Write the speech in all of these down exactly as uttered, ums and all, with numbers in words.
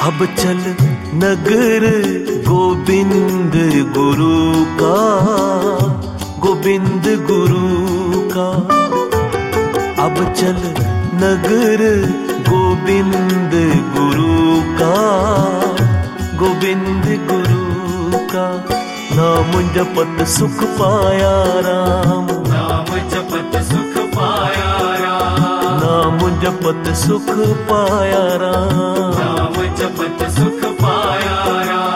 अब चल नगर गोविंद गुरु का, गोविंद गुरु का। अब चल नगर गोविंद गुरु का, गोविंद गुरु का। नाम जपत सुख पाया राम, नाम जपत सुख पाया राम, नाम जपत सुख पाया राम, नाम जपत सुख पाया राम।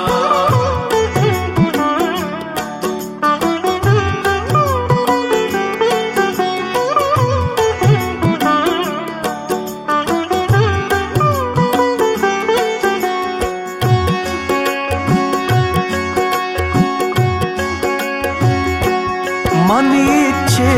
मन इच्छे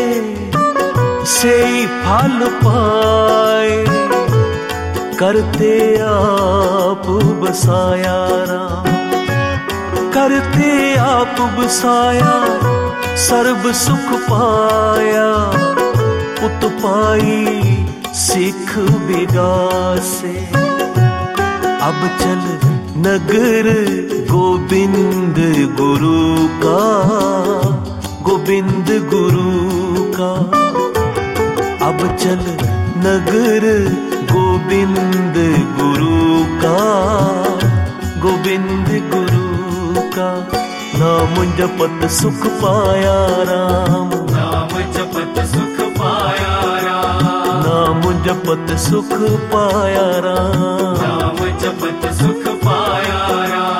से फल पाए, करते आप बसाया राम, करते आप बसाया। सर्व सुख पाया उत पाई सिख विगासे। अब चल नगर गोविंद गुरु का, गोविंद गुरु का। अब चल नगर गोविंद गुरु का, गोविंद गुरु का। नाम जपत सुख पाया राम, नाम जपत सुख पाया राम, नाम जपत सुख पाया राम, नाम जपत सुख पाया राम।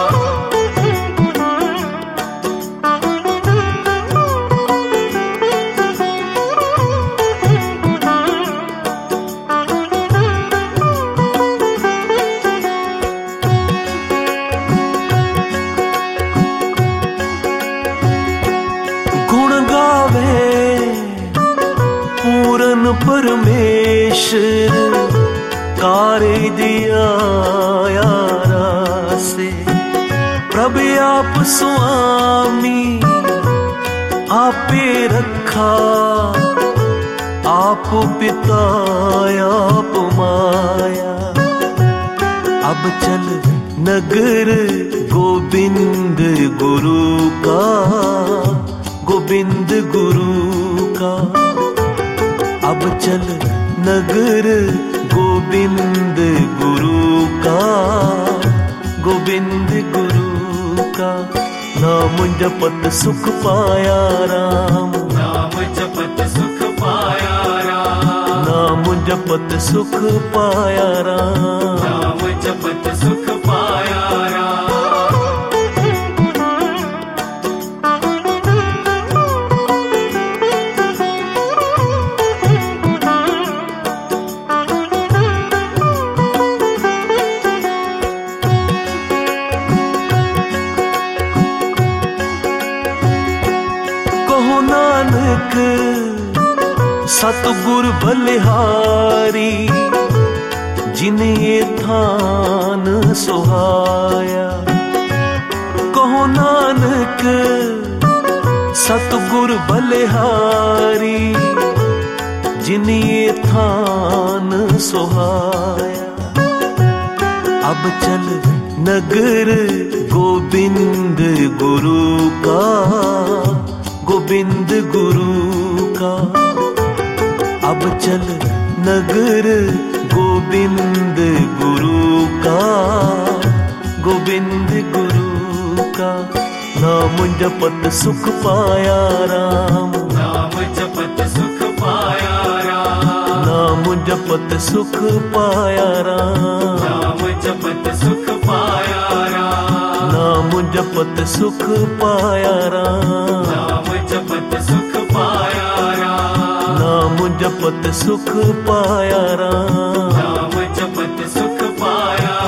गुण गावे पूरन परमेश्वर, कार्य दिया यारा से। प्रभु आप स्वामी आपे रखा, आप पिता आप माया। अब चल नगर गोविंद गुरु का, गोविंद गुरु का। अब चल नगर गोविंद गुरु का, गोविंद गुरु का। नाम जपत सुख पाया राम, नाम जपत सुख पाया राम, नाम जपत सुख पाया राम, नाम जपत सुख पाया राम। कहो नानक सतगुर बलिहारी, जिन्हें थान सुहाया। कहो नानक सतगुर बलिहारी, जिन्हें थान सुहाया। अब चल नगर गोविंद गुरु का, गोविंद गुरु का। अब चल नगर गोविंद गुरु का, गोविंद गुरु का। नाम जपत सुख पाया राम, नाम जपत सुख पाया राम, नाम जपत सुख पाया राम, नाम जपत सुख पाया राम, नाम जपत सुख पाया राम, नाम जपत सुख पाया राम, नाम जपत सुख पाया राम, नाम जपत सुख पाया